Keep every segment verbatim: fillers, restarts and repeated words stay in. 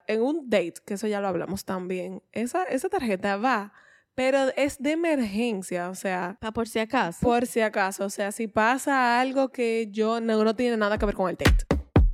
en un date, que eso ya lo hablamos también, esa, esa tarjeta va, pero es de emergencia, o sea, Ah, por si acaso. por si acaso, o sea, si pasa algo que yo no, no tiene nada que ver con el date.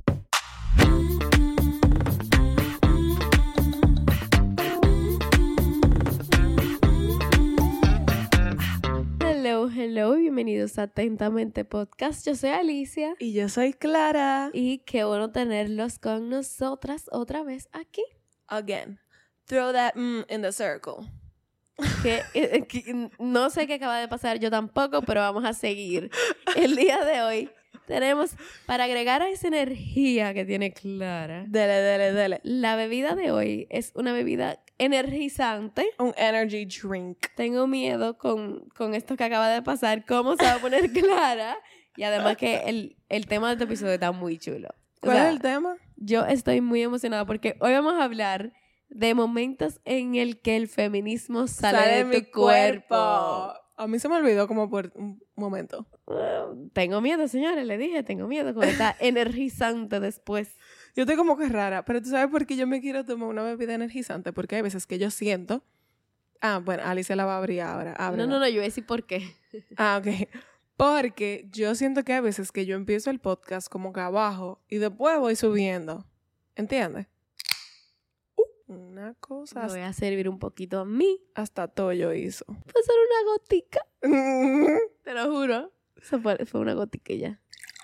Hello, hello, bienvenidos a Atentamente Podcast. Yo soy Alicia. Y yo soy Clara. Y qué bueno tenerlos con nosotras otra vez aquí. Again. Throw that mm in the circle. Que, eh, que no sé qué acaba de pasar, yo tampoco, pero vamos a seguir. El día de hoy tenemos, para agregar a esa energía que tiene Clara, Dele, dele, dele. la bebida de hoy es una bebida energizante. Un energy drink. Tengo miedo con, con esto que acaba de pasar, cómo se va a poner Clara. Y además que el, el tema de este episodio está muy chulo. O ¿Cuál sea, es el tema? yo estoy muy emocionada porque hoy vamos a hablar de momentos en el que el feminismo sale, Sale de, de tu mi cuerpo. cuerpo. A mí se me olvidó como por un momento. Uh, tengo miedo, señores, le dije, tengo miedo con esta energizante después. Yo estoy como que rara, pero ¿tú sabes por qué yo me quiero tomar una bebida energizante? Porque hay veces que yo siento... Ah, bueno, Alicia la va a abrir ahora. Ábrela. No, no, no, yo voy a decir por qué. Ah, ok. Porque yo siento que hay veces que yo empiezo el podcast como que abajo y después voy subiendo. ¿Entiendes? Uh, una cosa... Me voy a servir un poquito a mí. Hasta Toyo hizo. Fue solo una gotica. Te lo juro. Eso fue, fue una gotica y ya.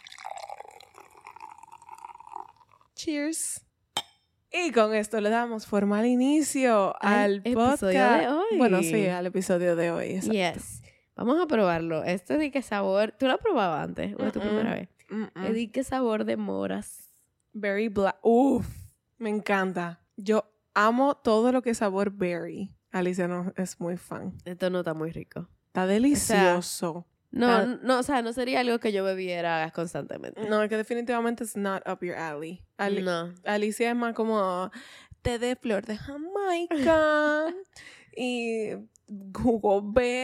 Cheers. Y con esto le damos formal inicio al, Al podcast. episodio de hoy. Bueno, sí, al episodio de hoy. Exacto. Yes. Vamos a probarlo. Este de qué sabor... ¿Tú lo has probado antes? ¿O es tu Mm-mm. primera vez? Mm-mm. Es de qué sabor de moras. Berry black. Uf, me encanta. Yo amo todo lo que es sabor berry. Alicia no es muy fan. Esto no está muy rico. Está delicioso. No, Está- no, o sea, no sería algo que yo bebiera constantemente. No, es que definitivamente es not up your alley. Ali- No. Alicia es más como té de flor de Jamaica y jugo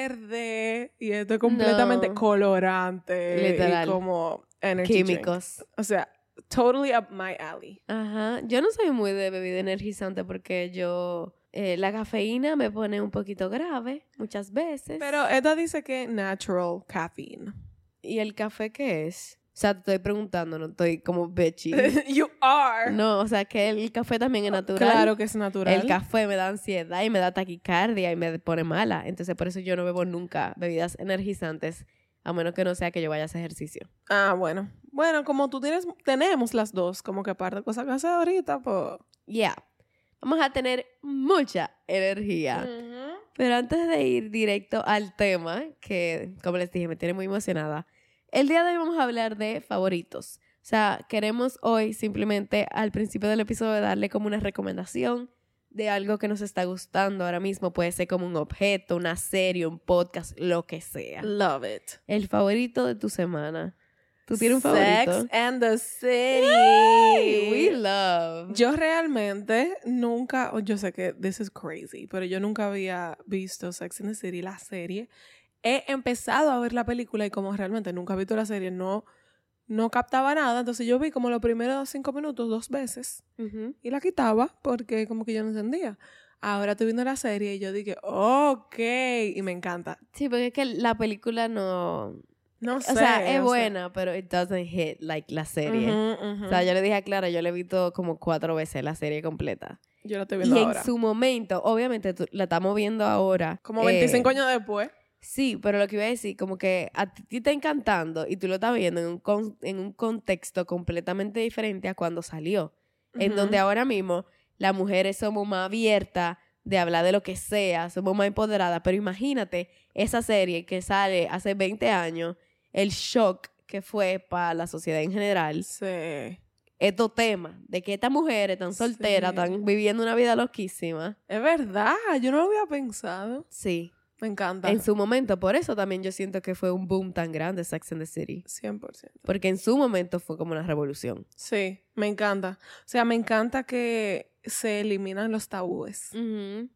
verde y esto es completamente No. colorante Literal. y como energy drink. Químicos. O sea, totally up my alley. Ajá. Yo no soy muy de bebida energizante porque yo... eh, la cafeína me pone un poquito grave muchas veces. Pero esta dice que natural caffeine. ¿Y el café qué es? O sea, te estoy preguntando, no estoy como bitchy. You are. No, o sea, que el café también es natural. Claro que es natural. El café me da ansiedad y me da taquicardia y me pone mala. Entonces, por eso yo no bebo nunca bebidas energizantes, a menos que no sea que yo vaya a hacer ejercicio. Ah, bueno. Bueno, como tú tienes, tenemos las dos, como que aparte de cosas que hacer ahorita, pues... Ya. Vamos a tener mucha energía. Ujú. Pero antes de ir directo al tema, que como les dije, me tiene muy emocionada, el día de hoy vamos a hablar de favoritos. O sea, queremos hoy simplemente al principio del episodio darle como una recomendación de algo que nos está gustando ahora mismo. Puede ser como un objeto, una serie, un podcast, lo que sea. Love it. El favorito de tu semana. ¿Tú tienes un favorito? Sex and the City. Ay, we love. Yo realmente nunca, oh, yo sé que this is crazy, pero yo nunca había visto Sex and the City, la serie. He empezado a ver la película y como realmente nunca he visto la serie, no, no captaba nada. Entonces yo vi como los primeros cinco minutos dos veces Ujú. y la quitaba porque como que yo no entendía. Ahora estoy viendo la serie y yo dije, ok, y me encanta. Sí, porque es que la película no... No sé. O sea, es o buena, pero it doesn't hit like la serie. Ujú, ujú. O sea, yo le dije a Clara, yo le he visto como cuatro veces la serie completa. Yo la estoy Y viendo en ahora. su momento, obviamente tú- la estamos viendo ahora. Como eh, veinticinco años después. Sí, pero lo que iba a decir, como que a ti te está encantando y tú lo estás viendo en un, con- en un contexto completamente diferente a cuando salió. En Ujú. donde ahora mismo las mujeres somos más abiertas de hablar de lo que sea, somos más empoderadas. Pero imagínate esa serie que sale hace veinte años, el shock que fue para la sociedad en general. Sí. Estos temas de que estas mujeres tan solteras, Sí. están viviendo una vida loquísima. Es verdad, yo no lo había pensado. Sí. Me encanta. En su momento, por eso también yo siento que fue un boom tan grande Sex and the City. cien por ciento. Porque en su momento fue como una revolución. Sí, me encanta. O sea, me encanta que se eliminan los tabúes. Ujú.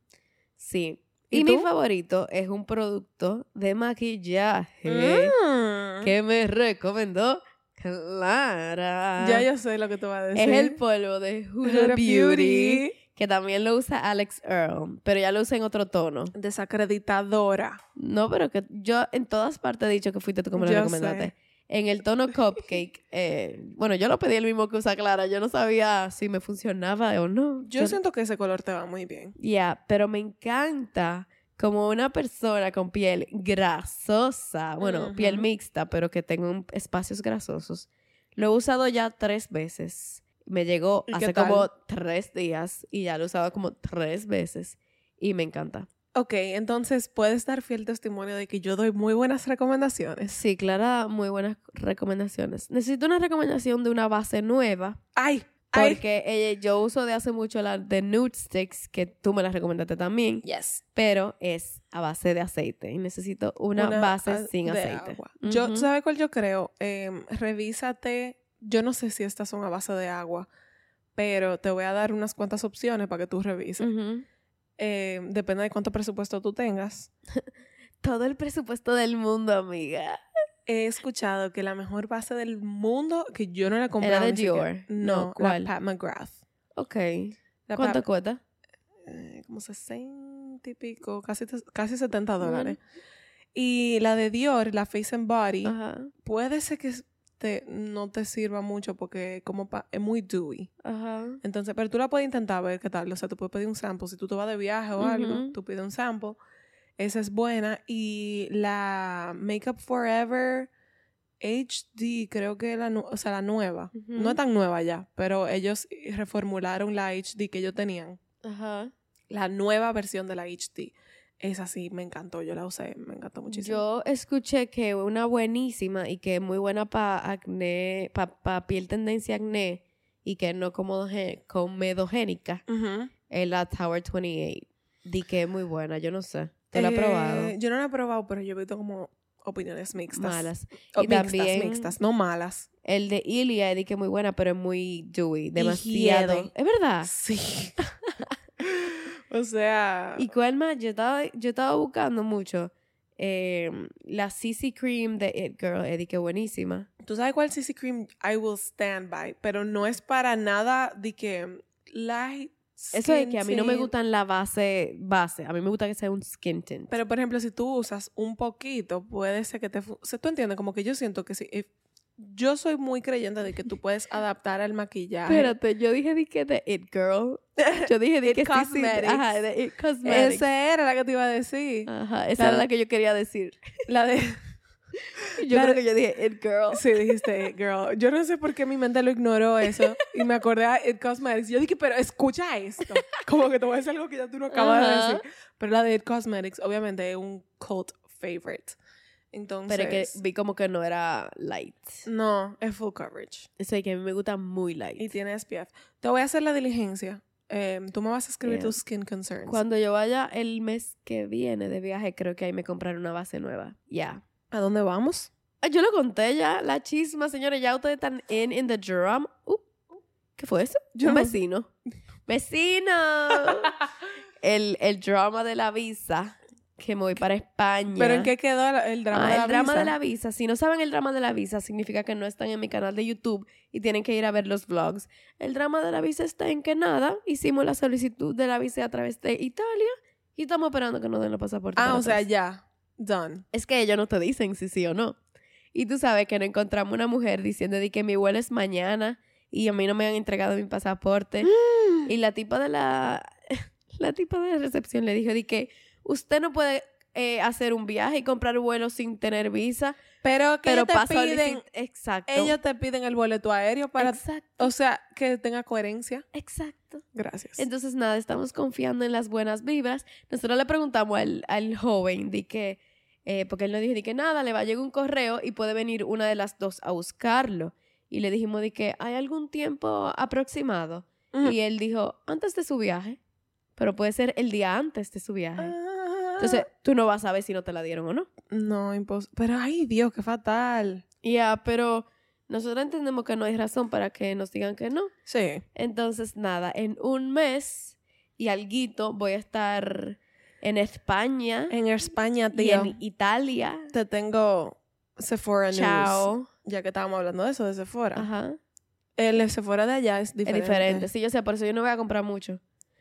Sí. ¿Y Y, mi tú? favorito es un producto de maquillaje Mm. que me recomendó Clara. Ya yo sé lo que te va a decir. Es el polvo de Huda Huda Beauty, que también lo usa Alex Earl, pero ya lo usa en otro tono. Desacreditadora. No, pero que yo en todas partes he dicho que fuiste tú como lo Yo recomendaste. sé. En el tono cupcake, eh, bueno, yo lo pedí el mismo que usa Clara. Yo no sabía si me funcionaba o no. Yo, yo siento que ese color te va muy bien. Ya, yeah, pero me encanta como una persona con piel grasosa, bueno, uh-huh. piel mixta, pero que tenga espacios grasosos. Lo he usado ya tres veces. Me llegó hace como tres días y ya lo he usado como tres veces y me encanta. Ok, entonces puedes dar fiel testimonio de que yo doy muy buenas recomendaciones. Sí, Clara, muy buenas recomendaciones. Necesito una recomendación de una base nueva. ¡Ay! Porque ella, yo uso de hace mucho la de Nude Sticks, que tú me la recomendaste también. Yes. Pero es a base de aceite. Y necesito una, una base sin aceite. Agua. Uh-huh. Yo, ¿sabes cuál yo creo? Eh, revísate. Yo no sé si estas son a base de agua, pero te voy a dar unas cuantas opciones para que tú revises. Uh-huh. Eh, depende de cuánto presupuesto tú tengas. Todo el presupuesto del mundo, amiga. He escuchado que la mejor base del mundo, que yo no la compré. ¿Era de Dior? No, no, ¿cuál? La Pat McGrath. Ok. La ¿Cuánto Pat, cuesta? Eh, como sesenta y pico, casi, casi setenta dólares. Uh-huh. Y la de Dior, la Face and Body, uh-huh. puede ser que te, no te sirva mucho porque como pa, es muy dewy. Uh-huh. Entonces, pero tú la puedes intentar ver qué tal. O sea, tú puedes pedir un sample. Si tú te vas de viaje o uh-huh. algo, tú pides un sample. Esa es buena. Y la Makeup Forever H D, creo que la, o sea, la nueva. Uh-huh. No es tan nueva ya, pero ellos reformularon la H D que ellos tenían. Uh-huh. La nueva versión de la H D. Esa sí, me encantó. Yo la usé, me encantó muchísimo. Yo escuché que una buenísima y que es muy buena para acné, para pa piel tendencia acné y que no comedogénica, uh-huh. es la Tower veintiocho. Di que es muy buena, yo no sé. ¿Tú la has eh, probado? Yo no la he probado, pero yo he visto como opiniones mixtas. Malas. O y mixtas, también mixtas, no malas. El de Ilia, di que es muy buena, pero es muy dewy, demasiado. Hiede. ¿Es verdad? Sí. O sea... ¿Y cuál más? Yo estaba, yo estaba buscando mucho eh, la C C Cream de It Girl, Eddie, que buenísima. ¿Tú sabes cuál C C Cream I will stand by? Pero no es para nada de que light skin Eso es que a mí no me tint. gustan la base, base. A mí me gusta que sea un skin tint. Pero, por ejemplo, si tú usas un poquito, puede ser que te... O sea, tú entiendes, como que yo siento que si... If, yo soy muy creyente de que tú puedes adaptar al maquillaje. Espérate, yo dije de que de It Girl. Yo dije de It que Cosmetics. Sí, sí, ajá, de It Cosmetics. Esa era la que te iba a decir. Ajá, esa la, era la que yo quería decir. La de... Yo la creo de, que yo dije It Girl. Sí, dijiste It Girl. Yo no sé por qué mi mente lo ignoró eso. Y me acordé a It Cosmetics. Yo dije, pero escucha esto. Como que te voy a decir algo que ya tú no acabas uh-huh. de decir. Pero la de It Cosmetics, obviamente, es un cult favorite. Entonces... Pero que vi como que no era light. No, es full coverage. Eso es que a mí me gusta muy light. Y tiene S P F. Te voy a hacer la diligencia. Eh, tú me vas a escribir yeah. tus skin concerns. Cuando yo vaya el mes que viene de viaje, creo que ahí me compraré una base nueva. Ya. Yeah. ¿A dónde vamos? Yo lo conté ya, la chisma, señores. Ya ustedes están in, in the drum. Uh, ¿Qué fue eso? Yo Un no... vecino. ¡Vecino! el, el drama de la visa. Que me voy para España. ¿Pero en qué quedó el drama ah, de la el drama visa? de la visa. Si no saben el drama de la visa, significa que no están en mi canal de YouTube y tienen que ir a ver los vlogs. El drama de la visa está en que nada, hicimos la solicitud de la visa a través de Italia y estamos esperando que nos den los pasaportes. Ah, o atrás. sea, ya. Done. Es que ellos no te dicen si sí o no. Y tú sabes que no encontramos una mujer diciendo de que mi vuelo es mañana y a mí no me han entregado mi pasaporte. Y la tipa de la... la tipa de la recepción le dijo de que usted no puede... Eh, hacer un viaje y comprar vuelo sin tener visa. Pero que pero ellos te piden... Exacto. Ellos te piden el boleto aéreo para... Exacto. O sea, que tenga coherencia. Exacto. Gracias. Entonces, nada, estamos confiando en las buenas vibras. Nosotros le preguntamos al, al joven de que... Eh, porque él nos dijo de que nada, le va a llegar un correo y puede venir una de las dos a buscarlo. Y le dijimos de que ¿hay algún tiempo aproximado? Uh-huh. Y él dijo, antes de su viaje. Pero puede ser el día antes de su viaje. Uh-huh. Entonces, tú no vas a ver si no te la dieron o no. No, imposible. Pero, ay, Dios, qué fatal. Ya, yeah, pero nosotros entendemos que no hay razón para que nos digan que no. Sí. Entonces, nada, en un mes y alguito voy a estar en España. En España, tío. Y en Italia. Te tengo Sephora Chao. News. Ya que estábamos hablando de eso, de Sephora. Ajá. El Sephora de allá es diferente. Es diferente. Sí, yo sé, por eso yo no voy a comprar mucho.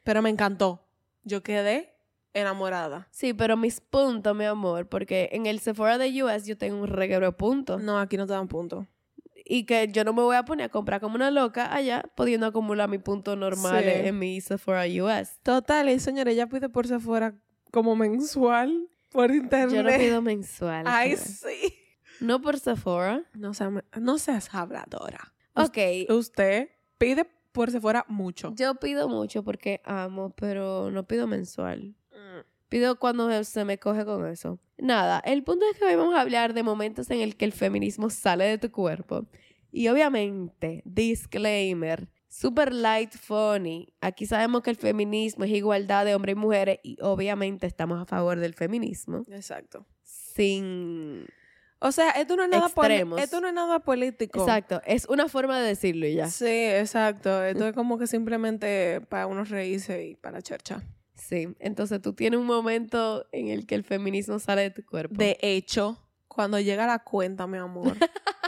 Pero me encantó. Yo quedé enamorada. Sí, pero mis puntos, mi amor, porque en el Sephora de U S yo tengo un reguero de puntos. No, aquí no te dan puntos. Y que yo no me voy a poner a comprar como una loca allá, pudiendo acumular mis puntos normales Sí. en mi Sephora U S. Total, y señora, ella pide por Sephora como mensual por internet. Yo no pido mensual. Ay, creo. sí. No por Sephora. No, sea, no seas habladora. Ok. Usted pide por Sephora mucho. Yo pido mucho porque amo, pero no pido mensual. Mm. Pido cuando se me coge con eso. Nada, el punto es que hoy vamos a hablar de momentos en el que el feminismo sale de tu cuerpo. Y obviamente, disclaimer, super light funny. Aquí sabemos que el feminismo es igualdad de hombres y mujeres y obviamente estamos a favor del feminismo. Exacto. Sin... O sea, esto no es nada, poli- Extremos. esto no es nada político. Exacto, es una forma de decirlo y ya. Sí, exacto. Esto es como que simplemente para uno reírse y para la chercha. Sí, entonces tú tienes un momento en el que el feminismo sale de tu cuerpo. De hecho, cuando llega la cuenta, mi amor.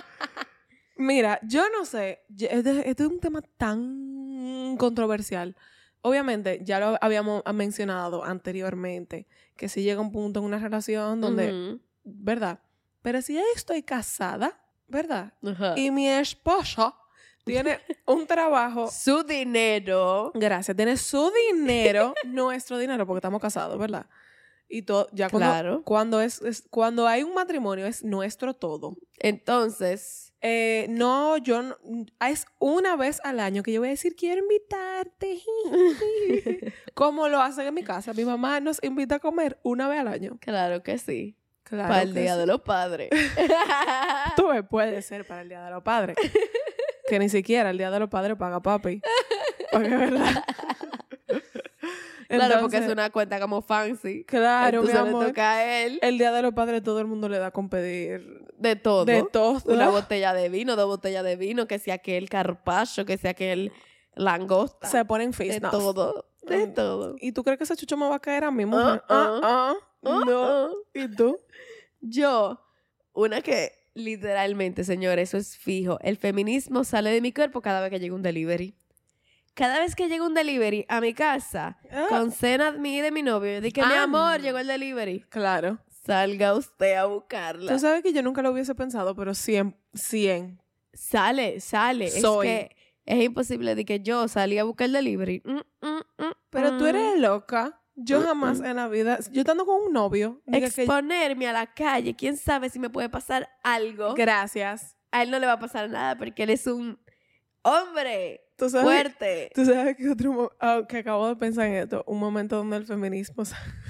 Mira, yo no sé. yo- Este, este es un tema tan controversial. Obviamente, ya lo habíamos mencionado anteriormente, que si llega un punto en una relación donde, Ujú. ¿verdad? Pero si ya estoy casada, ¿verdad? Ajá. Y mi esposo tiene un trabajo. Su dinero. Gracias, tiene su dinero, nuestro dinero, porque estamos casados, ¿verdad? Y todo, ya cuando, Claro. cuando es, es- cuando hay un matrimonio es nuestro todo. Entonces, Eh, no, yo no, es una vez al año que yo voy a decir, quiero invitarte. Como lo hacen en mi casa. Mi mamá nos invita a comer una vez al año. claro que sí. Claro. Para el que Día sí. de los Padres. Tú ves, puede ser para el Día de los Padres. Que ni siquiera el Día de los Padres paga papi. Porque es verdad. Claro, porque es Entonces, una cuenta como fancy. Claro, mi Entonces le amor. toca a él El Día de los Padres todo el mundo le da con pedir de todo. de todo. Una botella de vino, dos botellas de vino, que sea aquel carpaccio, que sea aquel langosta. Se ponen de face todo. De Mm. todo. ¿Y tú crees que ese chucho me va a caer a mí, mujer? Uh-uh. Ah, ah, no. Uh-uh. ¿Y tú? Yo, una que literalmente, señores, eso es fijo. El feminismo sale de mi cuerpo cada vez que llega un delivery. Cada vez que llega un delivery a mi casa, Ah. con cena mí y de mi novio, yo dije, mi Ah. amor, llegó el delivery. Claro. Salga usted a buscarla. Tú sabes que yo nunca lo hubiese pensado, pero cien, cien. Sale, sale. Soy. Es que es imposible de que yo salí a buscar el delivery. Mm, mm, mm, Pero tú mm. eres loca. Yo Mm, jamás mm. en la vida, yo estando con un novio, diga que- Exponerme a la calle, quién sabe si me puede pasar algo. gracias. A él no le va a pasar nada porque él es un hombre ¿Tú sabes, fuerte. tú sabes que otro mo- ah, que acabo de pensar en esto, un momento donde el feminismo,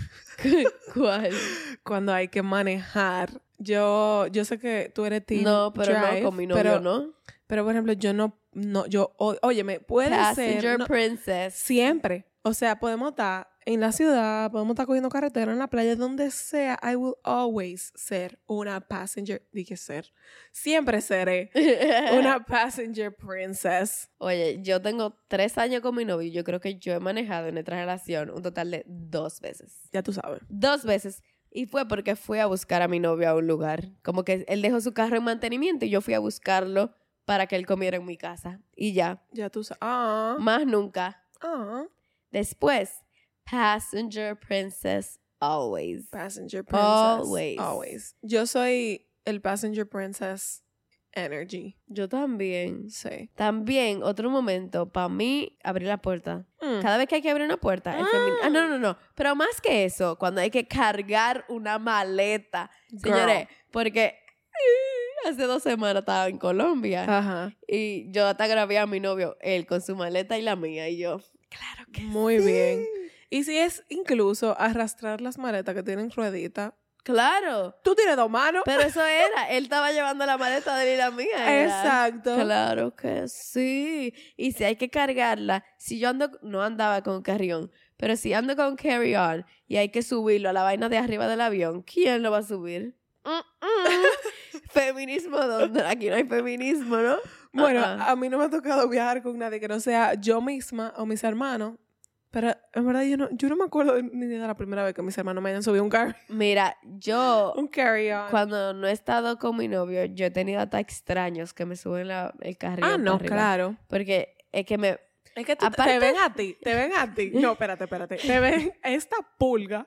¿Cuál? cuando hay que manejar. Yo, yo sé que tú eres team No, pero drive, no, con mi novio pero, no. pero por ejemplo, yo no, no, yo, o- óyeme, puede Passenger ser, no- princess. siempre. O sea, podemos estar en la ciudad, podemos estar cogiendo carretera en la playa, donde sea. I will always ser una passenger. Dije ser. Siempre seré una passenger princess. Oye, yo tengo tres años con mi novio y yo creo que yo he manejado en nuestra relación un total de dos veces. Ya tú sabes. Dos veces. Y fue porque fui a buscar a mi novio a un lugar. Como que él dejó su carro en mantenimiento y yo fui a buscarlo para que él comiera en mi casa. Y ya. Ya tú sabes. Ah, Más nunca. ah. Después, passenger princess always. Passenger princess. Always. Always. Yo soy el passenger princess energy. Yo también. Sí. También, otro momento, para mí, abrir la puerta. Mm. Cada vez que hay que abrir una puerta, el femi- Ah, no, no, no. Pero más que eso, cuando hay que cargar una maleta. Girl. Señores, porque eh, hace dos semanas estaba en Colombia Ajá. y yo hasta grabé a mi novio, él con su maleta y la mía, y yo, claro que Muy sí. bien. Y si es incluso arrastrar las maletas que tienen ruedita. Claro. Tú tienes dos manos. Pero eso era, él estaba llevando la maleta de él y la mía. era. Exacto. Claro que sí. Y si hay que cargarla, si yo ando, no andaba con carrión, pero si ando con carry-on y hay que subirlo a la vaina de arriba del avión, ¿quién lo va a subir? Mm, mm. Feminismo, ¿dónde? Aquí no hay feminismo, ¿no? Bueno, Uh-uh. a mí no me ha tocado viajar con nadie que no sea yo misma o mis hermanos. Pero en verdad yo no, yo no me acuerdo de- ni de la primera vez que mis hermanos me hayan subido un carry, Mira, yo un carry-on. cuando no he estado con mi novio, yo he tenido hasta extraños que me suben la, el carrión Ah, para no, arriba. claro. Porque es que me... Es que tú, Aparte- te ven a ti, te ven a ti. No, espérate, espérate. Te ven esta pulga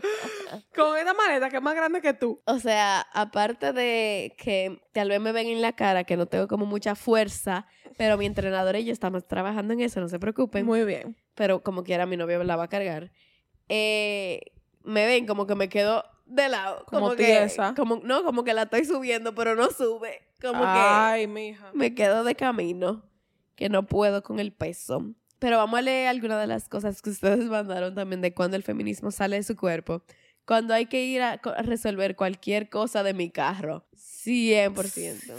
con esta maleta que es más grande que tú. O sea, aparte de que tal vez me ven en la cara que no tengo como mucha fuerza, pero mi entrenador y yo estamos trabajando en eso, no se preocupen. Muy bien. Pero como quiera mi novio la va a cargar. Eh, me ven como que me quedo de lado. Como Como, que, tiesa. como No, como que la estoy subiendo, pero no sube. Como Ay, mija. que me quedo de camino. Que no puedo con el peso. Pero vamos a leer algunas de las cosas que ustedes mandaron también de cuando el feminismo sale de su cuerpo. Cuando hay que ir a, co- a resolver cualquier cosa de mi carro. cien por ciento.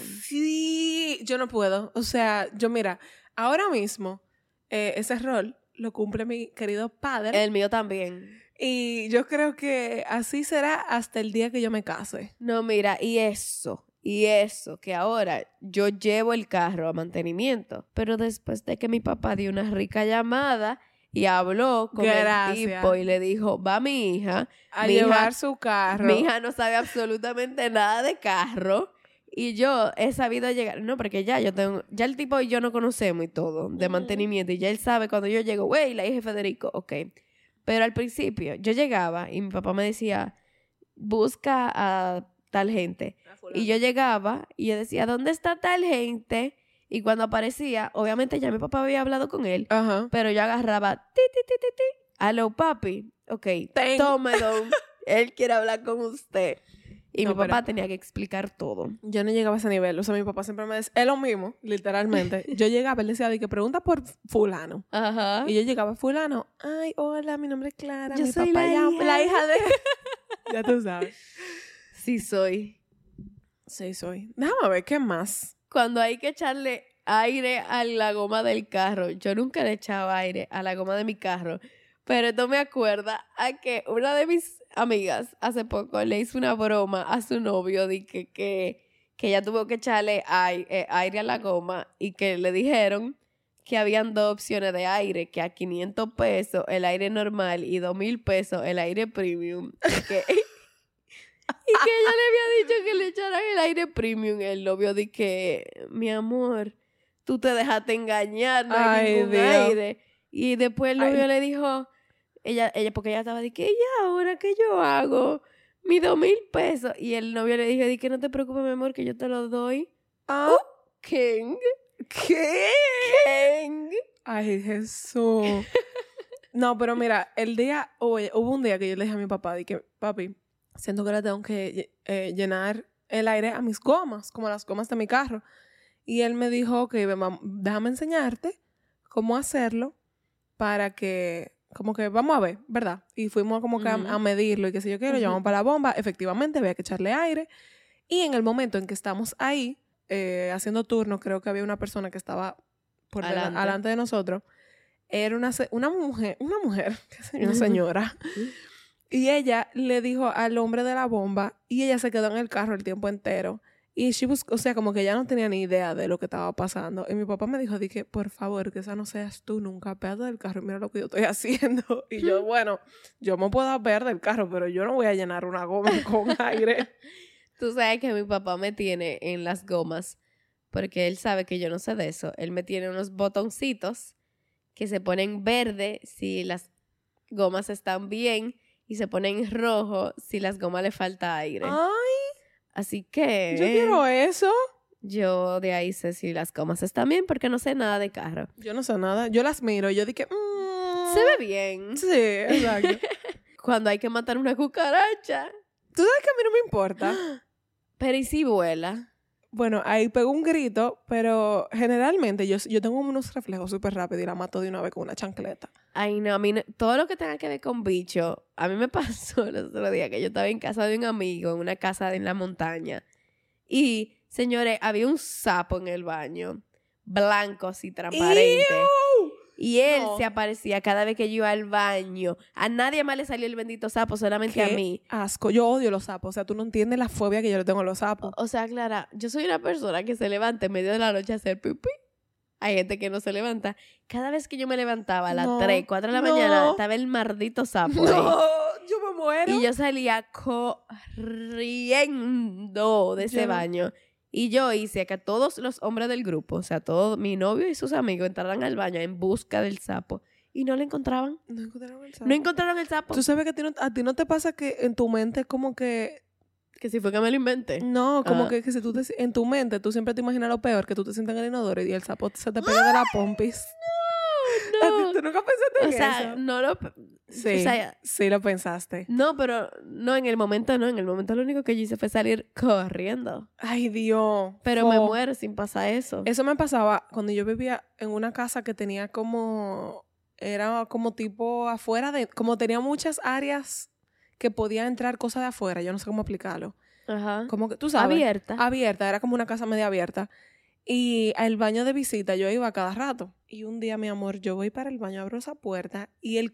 Sí, yo no puedo. O sea, yo mira, ahora mismo eh, ese rol lo cumple mi querido padre. El mío también. Y yo creo que así será hasta el día que yo me case. No, mira, y eso, y eso, que ahora yo llevo el carro a mantenimiento, pero después de que mi papá dio una rica llamada y habló con Gracias. el tipo y le dijo, va mi hija, A mi llevar hija, su carro. mi hija no sabe absolutamente nada de carro y yo he sabido llegar, no, porque ya yo tengo, ya el tipo y yo no conocemos y todo de Ujú. mantenimiento y ya él sabe cuando yo llego, güey, la hija de Federico, ok. Pero al principio yo llegaba y mi papá me decía, busca a tal gente. Y yo llegaba y yo decía, ¿dónde está tal gente? Y cuando aparecía, obviamente ya mi papá había hablado con él, Ajá. pero yo agarraba, ti, ti, ti, ti, ti. Aló, papi. Ok, Ten. tome, don. Él quiere hablar con usted. Y No, mi papá pero- tenía que explicar todo. Yo no llegaba a ese nivel. O sea, mi papá siempre me decía, es lo mismo, literalmente. Yo llegaba, él decía, de que pregunta por fulano. Ajá. Y yo llegaba, fulano, ay, hola, mi nombre es Clara. Yo mi soy papá la llama- hija. la hija de... Ya tú sabes. Sí soy. Sí, soy. Déjame ver, ¿qué más? Cuando hay que echarle aire a la goma del carro, yo nunca le echaba aire a la goma de mi carro, pero esto me acuerda a que una de mis amigas hace poco le hizo una broma a su novio de que, que, que ella tuvo que echarle ai- eh, aire a la goma y que le dijeron que habían dos opciones de aire, que a quinientos pesos el aire normal y dos mil pesos el aire premium. Y que, y que ella le había dicho que le echaran el aire premium. El novio de que, mi amor, tú te dejaste engañar, no hay Ay, ningún Dios. aire. Y después el Ay. novio le dijo, ella, ella, porque ella estaba de que, ¿y ahora qué yo hago? Mis dos mil pesos. Y el novio le dijo, di que no te preocupes, mi amor, que yo te lo doy. ¿Ah? King. ¿Qué? King. Ay, Jesús. No, pero mira, el día, oye, hubo un día que yo le dije a mi papá, de que, papi, siento que le tengo que eh, llenar el aire a mis gomas, como a las gomas de mi carro. Y él me dijo, ok, mam- déjame enseñarte cómo hacerlo para que, como que, vamos a ver, ¿verdad? Y fuimos como que a- Ujú. a, medirlo y que si yo quiero, Ujú. llevamos para la bomba. Efectivamente, había que echarle aire. Y en el momento en que estamos ahí, eh, haciendo turno, creo que había una persona que estaba por dela- Adelante. adelante de nosotros. Era una, se- una mujer, una mujer, qué sé yo, una señora. Y ella le dijo al hombre de la bomba y ella se quedó en el carro el tiempo entero. Y she was- o sea, como que ella no tenía ni idea de lo que estaba pasando. Y mi papá me dijo, dije, por favor, que esa no seas tú nunca. Pégate del carro y mira lo que yo estoy haciendo. Y yo, bueno, yo me puedo apear del carro, pero yo no voy a llenar una goma con aire. Tú sabes que mi papá me tiene en las gomas, porque él sabe que yo no sé de eso. Él me tiene unos botoncitos que se ponen verde si las gomas están bien y se ponen rojo si las gomas le falta aire. Ay, Así que yo quiero eso. yo de ahí sé si las gomas están bien porque no sé nada de carro. Yo no sé nada. Yo las miro. Yo dije, mmm, Se ve bien. Sí, exacto. Cuando hay que matar una cucaracha. Tú sabes que a mí no me importa. Pero ¿y si vuela? Bueno, ahí pegó un grito, pero generalmente yo, yo tengo unos reflejos súper rápidos y la mato de una vez con una chancleta. Ay, no, a mí no- todo lo que tenga que ver con bicho, a mí me pasó el otro día que yo estaba en casa de un amigo, en una casa en la montaña. Y, señores, había un sapo en el baño, blanco así, transparente. ¡Ew! Y él No. se aparecía cada vez que yo iba al baño. A nadie más le salió el bendito sapo, solamente a Qué mí. asco. Yo odio los sapos. O sea, tú no entiendes la fobia que yo le tengo a los sapos. O sea, Clara, yo soy una persona que se levanta en medio de la noche a hacer pipí. Hay gente que no se levanta. Cada vez que yo me levantaba a las No, tres, cuatro de la no. mañana, estaba el maldito sapo ahí. No, yo me muero. Y yo salía corriendo de ese Yo no- baño. Y yo hice que todos los hombres del grupo, o sea, todo mi novio y sus amigos entraran al baño en busca del sapo y no lo encontraban. No encontraron el sapo. No encontraron el sapo. Tú sabes que a ti no, a ti no te pasa que en tu mente como que... Que si fue que me lo inventé. No, como Ah. que, que si tú te, en tu mente tú siempre te imaginas lo peor, que tú te sientas en el inodoro y el sapo se te pega de la pompis. No, ¿A ti- ¿Tú nunca pensaste en O sea, eso? no lo... Sí, o sea, sí lo pensaste. no, pero no, en el momento no. En el momento lo único que yo hice fue salir corriendo. Ay, Dios. Pero fo. me muero sin pasar eso. Eso me pasaba cuando yo vivía en una casa que tenía como... Era como tipo afuera de... Como tenía muchas áreas que podía entrar cosas de afuera. Yo no sé cómo explicarlo. Ajá. Como que, tú sabes. Abierta. Abierta. Era como una casa media abierta. Y al baño de visita yo iba cada rato. Y un día, mi amor, yo voy para el baño, abro esa puerta y el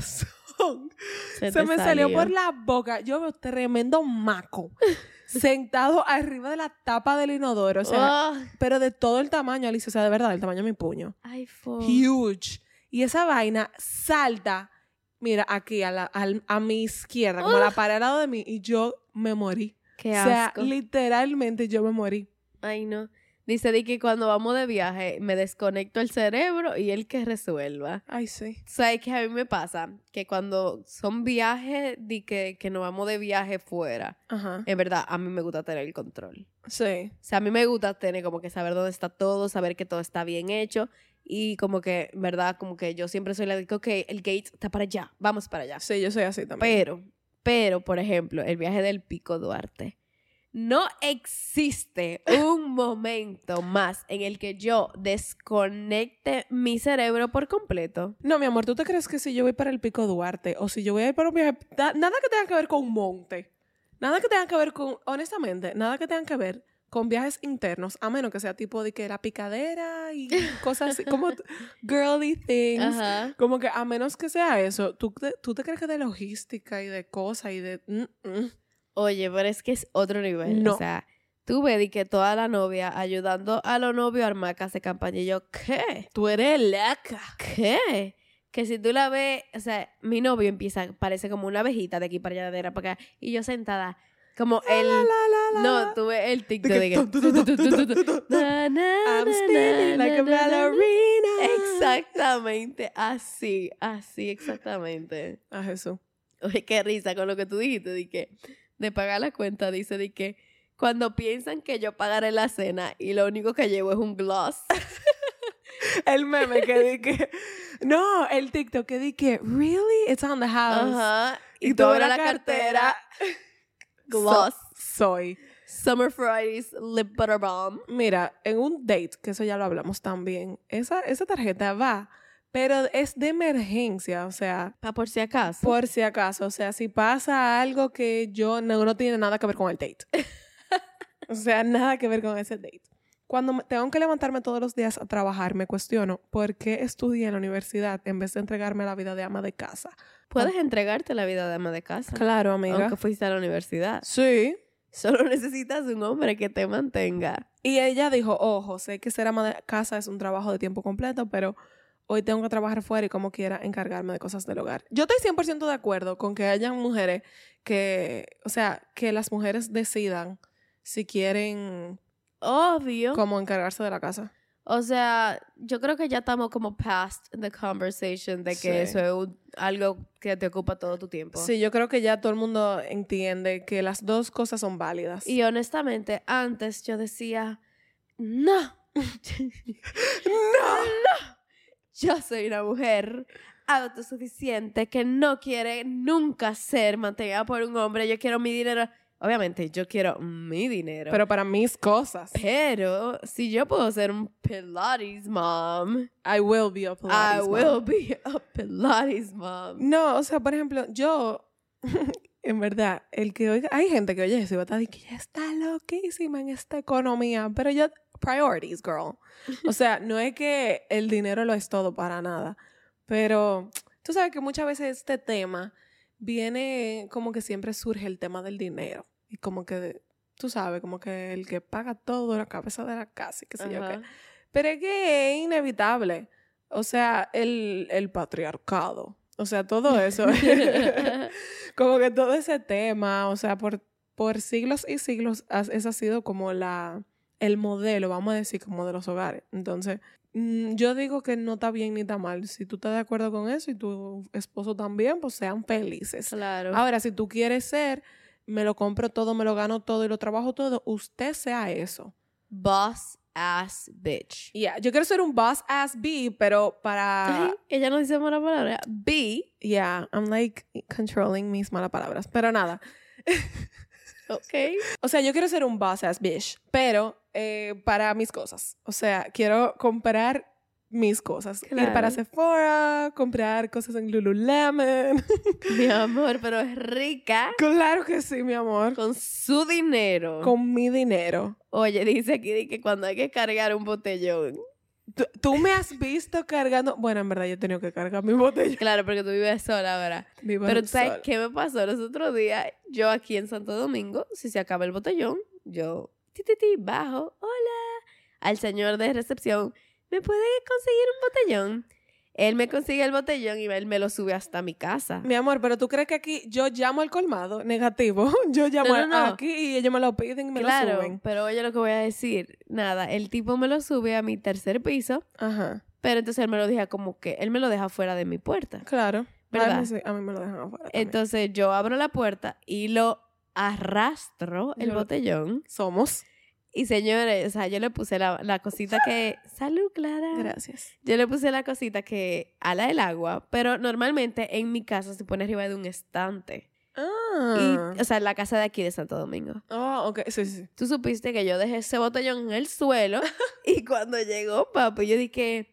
corazón se, te me salió por la boca. Yo veo tremendo maco sentado arriba de la tapa del inodoro. O sea, Oh. pero de todo el tamaño, Alicia. O sea, de verdad, del tamaño de mi puño. Ay, fo. Huge. Y esa vaina salta, mira, aquí a, la, al- a mi izquierda, como a la pared al lado de mí. Y yo me morí. Qué o sea, asco. literalmente yo me morí. Ay, no. Dice di que cuando vamos de viaje me desconecto el cerebro y él que resuelva. Ay, sí. ¿Sabes qué a mí me pasa? Que cuando son viajes, di que, que nos vamos de viaje fuera, Ajá. en verdad, a mí me gusta tener el control. Sí. O sea, a mí me gusta tener como que saber dónde está todo, saber que todo está bien hecho y como que, en verdad, como que yo siempre soy la de que, ok, el gate está para allá, vamos para allá. Sí, yo soy así también. Pero, pero, por ejemplo, el viaje del Pico Duarte. No existe un momento más en el que yo desconecte mi cerebro por completo. No, mi amor, ¿tú te crees que si yo voy para el Pico Duarte o si yo voy a ir para un viaje, da- nada que tenga que ver con un monte, nada que tenga que ver con, honestamente, nada que tenga que ver con viajes internos, a menos que sea tipo de que la picadera y cosas así, como t- girly things, Ajá. como que a menos que sea eso, ¿tú te, tú te crees que de logística y de cosas y de... mm, mm. Oye, pero es que es otro nivel. No. O sea, tú ves de que toda la novia ayudando a los novios a armar casa de campaña. Y yo, ¿qué? Tú eres loca. ¿Qué? Que si tú la ves, o sea, mi novio empieza, parece como una abejita de aquí para allá, de allá para acá. Y yo sentada, como el... La, la, la, No, la. tuve el De TikTok que de que... tu, tu, tu, tu, tu, tu, tu, tu. Na, na, I'm na, spinning na, like a na, na, na. ballerina. Exactamente, así, así exactamente. A Jesús. Oye, qué risa con lo que tú dijiste, de que de pagar la cuenta, dice de que cuando piensan que yo pagaré la cena y lo único que llevo es un gloss. El meme que di que... No, el TikTok que di que... Really? It's on the house. Ajá. Y, Y tú tú abres la la cartera. Gloss. So- soy. Summer Fridays Lip Butter Balm. Mira, en un date, que eso ya lo hablamos también, esa, esa tarjeta va, pero es de emergencia, o sea, Pa' por si acaso. por si acaso, o sea, si pasa algo que yo no, no tiene nada que ver con el date. O sea, nada que ver con ese date. Cuando me- tengo que levantarme todos los días a trabajar, me cuestiono por qué estudié en la universidad en vez de entregarme la vida de ama de casa. Puedes entregarte la vida de ama de casa. Claro, amiga. Aunque fuiste a la universidad. Sí. Solo necesitas un hombre que te mantenga. Y ella dijo, ojo, sé que ser ama de casa es un trabajo de tiempo completo, pero hoy tengo que trabajar fuera y como quiera encargarme de cosas del hogar. Yo estoy cien por ciento de acuerdo con que hayan mujeres que, o sea, que las mujeres decidan si quieren Obvio. como encargarse de la casa. O sea, yo creo que ya estamos como past the conversation de que Sí. eso es un- algo que te ocupa todo tu tiempo. Sí, yo creo que ya todo el mundo entiende que las dos cosas son válidas. Y honestamente, antes yo decía, no. ¡No! Yo soy una mujer autosuficiente que no quiere nunca ser mantenida por un hombre. Yo quiero mi dinero. Obviamente, yo quiero mi dinero. Pero para mis cosas. Pero si yo puedo ser un Pilates mom, I will be a Pilates I mom. will be a Pilates mom. No, o sea, por ejemplo, yo, en verdad, el que oiga, hay gente que oye eso y va a estar de que ya está loquísima en esta economía, pero yo, priorities, girl. O sea, no es que el dinero lo es todo para nada, pero tú sabes que muchas veces este tema viene como que siempre surge el tema del dinero y como que, tú sabes, como que el que paga todo, la cabeza de la casa y qué sé yo Ajá. qué. Pero es que es inevitable. O sea, el, el patriarcado. O sea, todo eso. Como que todo ese tema, o sea, por, por siglos y siglos, has- esa ha sido como la, el modelo, vamos a decir, como de los hogares. Entonces, mm, yo digo que no está bien ni está mal. Si tú estás de acuerdo con eso y tu esposo también, pues sean felices. Claro. Ahora, si tú quieres ser, me lo compro todo, me lo gano todo y lo trabajo todo, usted sea eso. Boss ass bitch. Yeah, yo quiero ser un boss ass B, pero para... Ay, ella no dice mala palabra. B. Yeah, I'm like controlling mis malas palabras. Pero nada. Ok. O sea, yo quiero ser un boss ass bitch, pero eh, para mis cosas. O sea, quiero comprar mis cosas. Claro. Ir para Sephora, comprar cosas en Lululemon. Mi amor, pero es rica. Claro que sí, mi amor. Con su dinero. Con mi dinero. Oye, dice aquí de que cuando hay que cargar un botellón. ¿Tú, tú me has visto cargando... Bueno, en verdad yo he tenido que cargar mi botella. Claro, porque tú vives sola ahora. Vivo Pero ¿tú sabes sola. qué me pasó los otros días? Yo aquí en Santo Domingo, si se acaba el botellón, yo ti, ti, ti, bajo, hola, al señor de recepción, ¿me puede conseguir un botellón? Él me consigue el botellón y él me lo sube hasta mi casa. Mi amor, pero ¿tú crees que aquí yo llamo al colmado? Negativo. Yo llamo No, no, no. aquí y ellos me lo piden y me Claro, lo suben. pero oye lo que voy a decir. Nada, el tipo me lo sube a mi tercer piso, Ajá. pero entonces él me lo deja como que, él me lo deja fuera de mi puerta. Claro. ¿Verdad? A mí, sí, a mí me lo dejan afuera también. Entonces yo abro la puerta y lo arrastro el Yo- botellón. Somos. Y señores, o sea, yo le puse la, la cosita que... ¡Salud, Clara! Gracias. Yo le puse la cosita que ala el agua, pero normalmente en mi casa se pone arriba de un estante. Ah. Y, o sea, en la casa de aquí de Santo Domingo. Oh, ok. Sí, sí, sí. Tú supiste que yo dejé ese botellón en el suelo y cuando llegó papi, yo dije,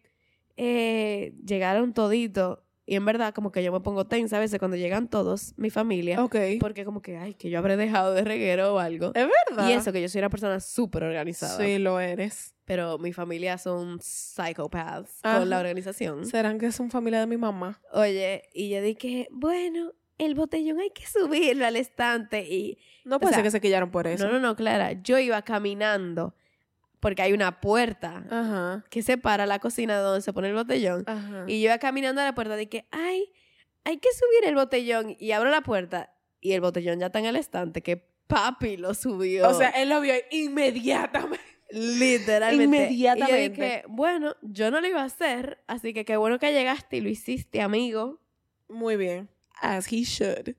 eh, llegaron toditos. Y en verdad, como que yo me pongo tensa a veces cuando llegan todos, mi familia. Ok. Porque como que, ay, que yo habré dejado de reguero o algo. Es verdad. Y eso, que yo soy una persona súper organizada. Sí, lo eres. Pero mi familia son psychopaths Ajá. con la organización. ¿Serán que son familia de mi mamá? Oye, y yo dije, bueno, el botellón hay que subirlo al estante. Y No puede sea, ser que se quillaron por eso. no, no, no, Clara, yo iba caminando porque hay una puerta Ajá. que separa la cocina de donde se pone el botellón. Ajá. Y yo iba caminando a la puerta de que, ay, hay que subir el botellón. Y abro la puerta y el botellón ya está en el estante, que papi lo subió. O sea, él lo vio inmediatamente. literalmente. Inmediatamente. Y yo dije, bueno, yo no lo iba a hacer, así que qué bueno que llegaste y lo hiciste, amigo. Muy bien. As he should.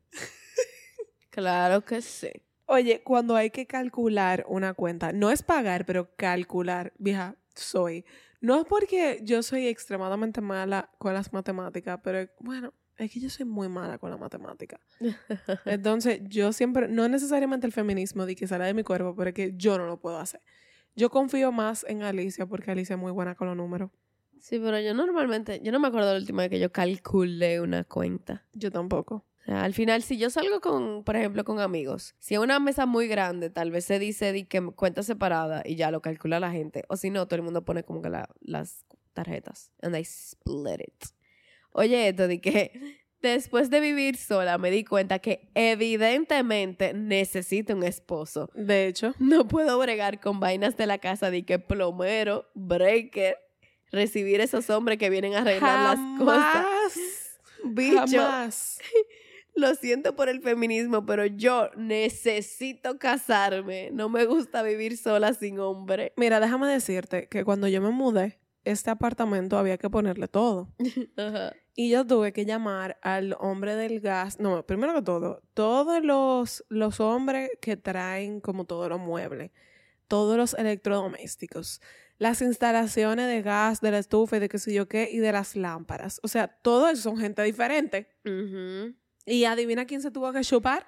Claro que sí. Oye, cuando hay que calcular una cuenta, no es pagar, pero calcular, vieja, soy. No es porque yo soy extremadamente mala con las matemáticas, pero bueno, es que yo soy muy mala con la matemática. Entonces, yo siempre, no necesariamente el feminismo de que sale de mi cuerpo, pero es que yo no lo puedo hacer. Yo confío más en Alicia porque Alicia es muy buena con los números. Sí, pero yo normalmente, yo no me acuerdo la última vez que yo calculé una cuenta. Yo tampoco. O sea, al final, si yo salgo con, por ejemplo, con amigos, si es una mesa muy grande, tal vez se dice di que cuenta separada y ya lo calcula la gente. O si no, todo el mundo pone como que la- las tarjetas. And they split it. Oye, esto de que después de vivir sola me di cuenta que evidentemente necesito un esposo. De hecho, No puedo bregar con vainas de la casa de que plomero, breaker, recibir esos hombres que vienen a arreglar las cosas. jamás, Bicho, jamás. lo siento por el feminismo, pero yo necesito casarme. No me gusta vivir sola sin hombre. Mira, déjame decirte que cuando yo me mudé, este apartamento había que ponerle todo. Ajá. Y yo tuve que llamar al hombre del gas. No, primero que todo, todos los, los hombres que traen como todos los muebles, todos los electrodomésticos, las instalaciones de gas, de la estufa y de qué sé yo qué, y de las lámparas. O sea, todo eso son gente diferente. Ujú. Y adivina quién se tuvo que chupar.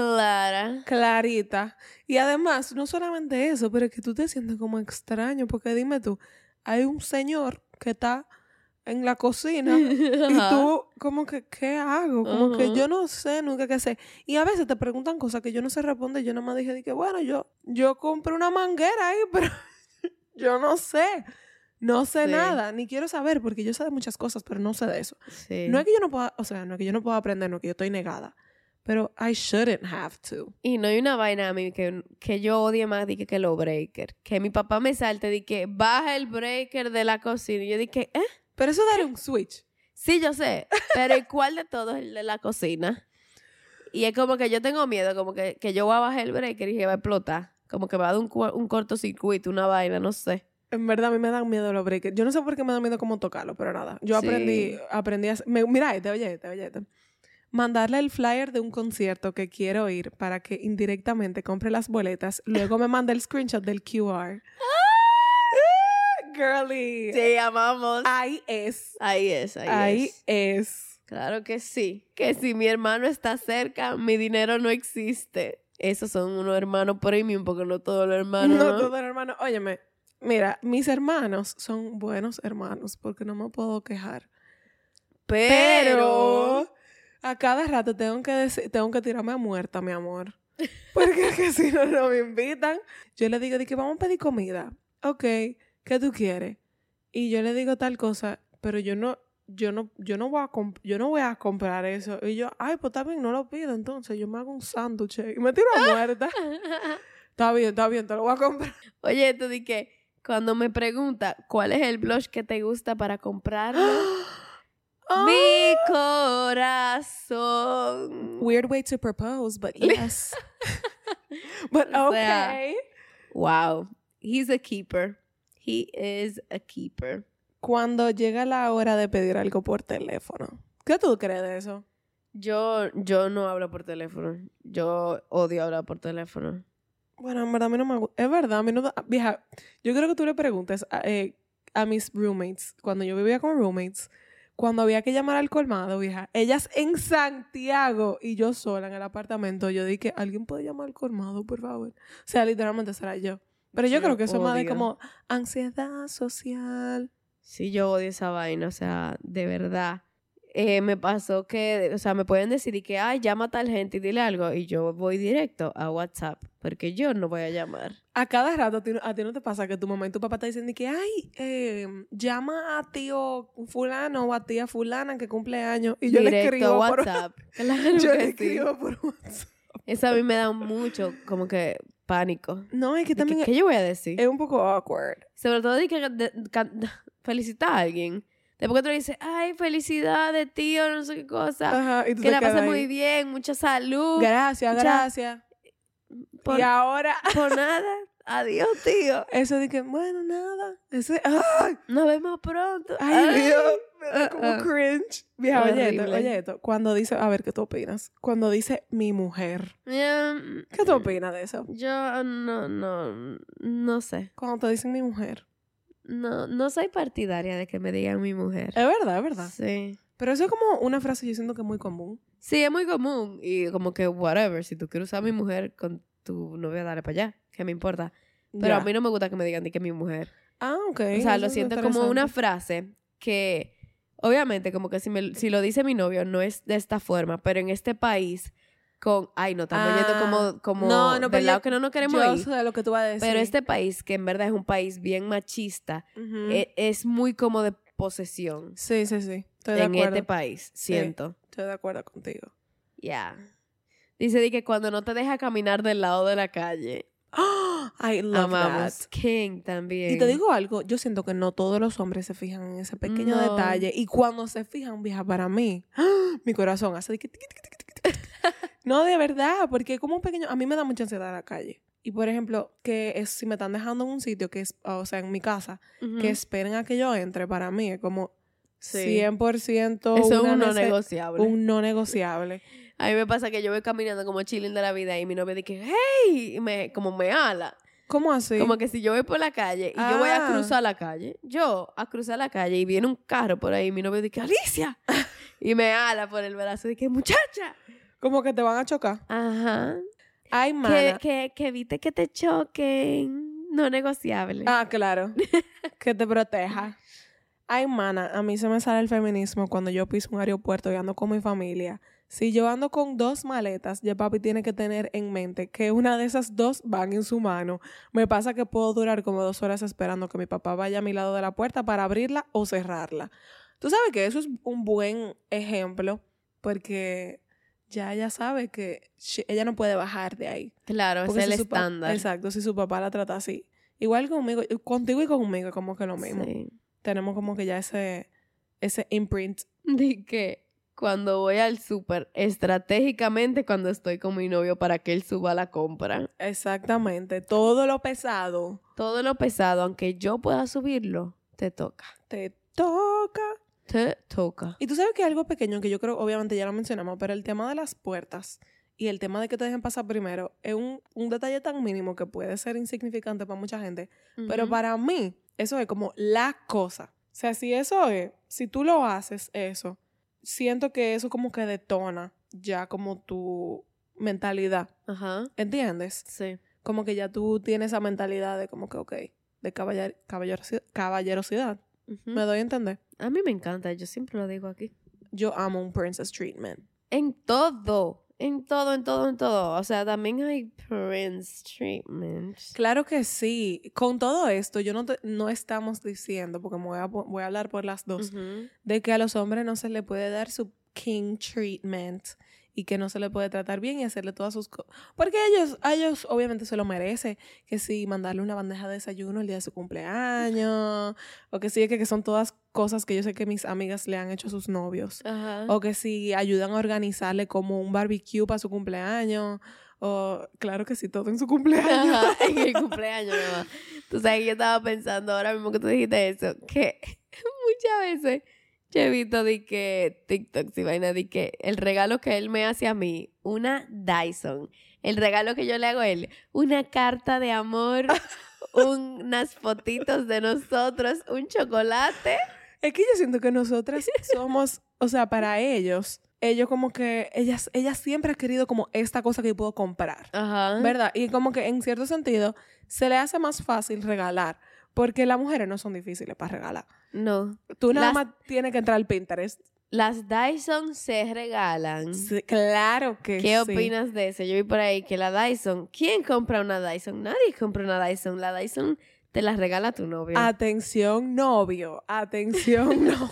Clara. Clarita. Y además, no solamente eso, pero es que tú te sientes como extraño, porque dime tú, hay un señor que está en la cocina y Ajá. tú como que, ¿qué hago? Como que Ajá. yo no sé, nunca qué sé. Y a veces te preguntan cosas que yo no sé responder. Yo nomás dije, de que bueno, yo, yo compré una manguera ahí, pero yo no sé. No sé Sí. nada, ni quiero saber, porque yo sé de muchas cosas, pero no sé de eso. Sí. No es que yo no pueda, o sea, no es que yo no pueda aprender, no es que yo estoy negada. Pero I shouldn't have to. Y no hay una vaina a mí que, que yo odie más de que, que los breakers. Que mi papá me salte de que baja el breaker de la cocina. Y yo dije, ¿eh? Pero eso darle un switch. Sí, yo sé. Pero ¿y cuál de todos es el de la cocina? Y es como que yo tengo miedo, como que, que yo voy a bajar el breaker y que va a explotar. Como que va a dar un, cu- un cortocircuito, una vaina, no sé. En verdad, a mí me dan miedo los breakers. Yo no sé por qué me da miedo cómo tocarlo, pero nada. Yo Sí. aprendí, aprendí a... hacer- me- mira este, oye este, oye este. Mandarle el flyer de un concierto que quiero ir para que indirectamente compre las boletas. Luego me manda el screenshot del Q R. Girly. Sí, amamos. Ahí es. Ahí es, ahí, Ahí es. es. Claro que sí. Que si mi hermano está cerca, mi dinero no existe. Esos son unos hermanos premium, porque no todos los hermanos, No, ¿no? todo hermano. Óyeme, mira, mis hermanos son buenos hermanos porque no me puedo quejar. Pero a cada rato tengo que decir, tengo que tirarme a muerta, mi amor. Porque es que si no, no me invitan. Yo le digo, de que vamos a pedir comida. Ok, ¿qué tú quieres? Y yo le digo tal cosa, pero yo no, yo no, yo no voy a comp- yo no voy a comprar eso. Y yo, ay, pues está bien, no lo pido. Entonces yo me hago un sándwich y me tiro a muerta. Está bien, está bien, te lo voy a comprar. Oye, tú di que cuando me pregunta cuál es el blush que te gusta para comprarlo, mi corazón. Weird way to propose, but yes. But O sea, okay. Wow, he's a keeper. He is a keeper. Cuando llega la hora de pedir algo por teléfono, ¿qué tú crees de eso? Yo, yo no hablo por teléfono. Yo odio hablar por teléfono. Bueno, en verdad a mí no me gusta. Es verdad, a mí no... da- Vieja, yo creo que tú le preguntes a, eh, a mis roommates, cuando yo vivía con roommates, cuando había que llamar al colmado, vieja, ellas en Santiago y yo sola en el apartamento, yo dije, ¿alguien puede llamar al colmado, por favor? O sea, literalmente será yo. Pero yo, Yo creo que eso es más de odio. como ansiedad social. Sí, yo odio esa vaina, o sea, de verdad. Eh, me pasó que, o sea, me pueden decir y que, ay, llama a tal gente y dile algo, y yo voy directo a WhatsApp, porque yo no voy a llamar. A cada rato, a ti, a ti no te pasa que tu mamá y tu papá te dicen de que, ay, eh, llama a tío fulano o a tía fulana que cumple años. Y yo le Directo escribo a por WhatsApp. Claro yo que le sí. escribo por WhatsApp. Eso a mí me da mucho, como que, pánico. No, es que De que, también ¿qué yo voy a decir? es un poco awkward. Sobre todo de que de- can- felicitar a alguien. Después que tú le dices, ay, felicidades, tío, no sé qué cosa. Ajá, y tú Que te la quedas pases ahí. muy bien, mucha salud. Gracias, Ya. gracias. Por, Y ahora, por nada. Adiós, tío. eso de que, bueno, nada. Ese, ay, Nos vemos pronto. ay, Dios, me da como Ah, ah. cringe. Vieja, oye esto, Horrible. oye esto. Cuando dice, a ver, ¿qué tú opinas? Cuando dice mi mujer. Um, ¿Qué tú opinas de eso? Yo no, no, no sé. Cuando te dicen mi mujer. No, no soy partidaria de que me digan mi mujer. Es verdad, es verdad. Sí. Pero eso es como una frase yo siento que es muy común. Sí, es muy común. Y como que, whatever, si tú quieres usar a mi mujer con tu novia, dale para allá. ¿Qué me importa? Pero Ya. a mí no me gusta que me digan ni que mi mujer. Ah, ok. O sea, eso lo es siento como una interesante. frase que, obviamente, como que si, me, si lo dice mi novio, no es de esta forma, pero en este país, con, ay, no, estamos yendo Ah, como, como no, no, pero del lado yo- que no nos queremos Yo ir. sé lo que tú vas a decir. Pero este país, que en verdad es un país bien machista, Ujú. e- es muy como de posesión Sí, sí, sí. Estoy de en acuerdo. este país, siento. Estoy de acuerdo contigo. Ya. Dice de que cuando no te deja caminar del lado de la calle. ¡Ah! I love Amamos. that. King también. Y te digo algo, yo siento que no todos los hombres se fijan en ese pequeño No. detalle. Y cuando se fijan, vieja, para mí, ¡ah! Mi corazón hace de que... tiqui, tiqui, tiqui, tiqui, tiqui. No, de verdad, porque como un pequeño... A mí me da mucha ansiedad la calle. Y, por ejemplo, que es, si me están dejando en un sitio que es... O sea, en mi casa, Ujú. que esperen a que yo entre, para mí es como Sí. cien por ciento Eso es una un no nece- negociable. un no negociable. A mí me pasa que yo voy caminando como chilling de la vida y mi novia dice, hey, y me, como me ala. ¿Cómo así? Como que si yo voy por la calle y yo voy a Ah. cruzar la calle, yo a cruzar la calle y viene un carro por ahí y mi novia dice, Alicia. Y me ala por el brazo y dice, muchacha. Como que te van a chocar. Ajá. Ay, Que, mana. que, que evite que te choquen. No negociable. Ah, claro. Que te proteja. Ay, mana, a mí se me sale el feminismo cuando yo piso un aeropuerto y ando con mi familia. Si yo ando con dos maletas, ya papi tiene que tener en mente que una de esas dos van en su mano. Me pasa que puedo durar como dos horas esperando que mi papá vaya a mi lado de la puerta para abrirla o cerrarla. Tú sabes que eso es un buen ejemplo porque ya ella sabe que sh- ella no puede bajar de ahí. Claro, Porque es el si su pa- estándar. Exacto, si su papá la trata así. Igual conmigo, contigo y conmigo es como que lo mismo. Sí. Tenemos como que ya ese, ese imprint. De que cuando voy al súper, estratégicamente cuando estoy con mi novio para que él suba la compra. Exactamente. Todo lo pesado. Todo lo pesado, aunque yo pueda subirlo, te toca. Te toca. Te toca. Y tú sabes que algo pequeño que yo creo, obviamente ya lo mencionamos, pero el tema de las puertas y el tema de que te dejen pasar primero es un, un detalle tan mínimo que puede ser insignificante para mucha gente. Uh-huh. Pero para mí, eso es como la cosa. O sea, si eso es, si tú lo haces eso, siento que eso como que detona ya como tu mentalidad. Ajá. ¿Entiendes? Sí. Como que ya tú tienes esa mentalidad de como que, ok, de caballer, caballerosidad. caballerosidad. Uh-huh. ¿Me doy a entender? A mí me encanta, yo siempre lo digo aquí. Yo amo un princess treatment. En todo, en todo, en todo, en todo. O sea, también hay prince treatment. Claro que sí. Con todo esto, yo no, te, no estamos diciendo, porque me voy a, voy a hablar por las dos, uh-huh. de que a los hombres no se le puede dar su king treatment y que no se le puede tratar bien y hacerle todas sus cosas. Porque ellos, ellos obviamente se lo merecen. Que si mandarle una bandeja de desayuno el día de su cumpleaños, o que sí, que, que son todas cosas que yo sé que mis amigas le han hecho a sus novios. Ajá. O que si ayudan a organizarle como un barbecue para su cumpleaños. O claro que sí, todo en su cumpleaños. Ajá, en el cumpleaños, mamá. Tú sabes que yo estaba pensando ahora mismo que tú dijiste eso, que muchas veces yo he visto de que TikToks y vaina de que el regalo que él me hace a mí, una Dyson. El regalo que yo le hago a él, una carta de amor, un, unas fotitos de nosotros, un chocolate. Es que yo siento que nosotras somos, o sea, para ellos, ellos como que, ellas, ellas siempre han querido como esta cosa que yo puedo comprar. Ajá. ¿Verdad? Y como que en cierto sentido se le hace más fácil regalar. Porque las mujeres no son difíciles para regalar. No. Tú nada las, más tienes que entrar al Pinterest. Las Dyson se regalan. Sí, claro que ¿Qué sí. opinas de eso? Yo vi por ahí que la Dyson... ¿Quién compra una Dyson? Nadie compra una Dyson. La Dyson te la regala tu novio. Atención, novio. Atención, no.